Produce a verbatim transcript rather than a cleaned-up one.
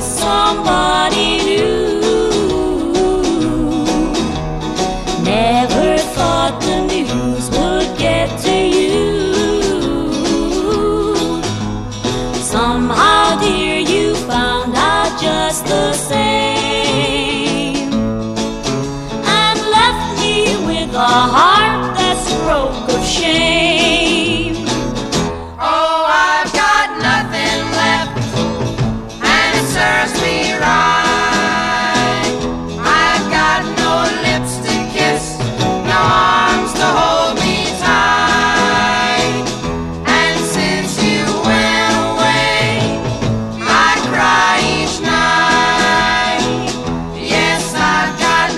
with somebody new. Never thought the news would get to you. Somehow, dear, you found out just the same, and left me with a heart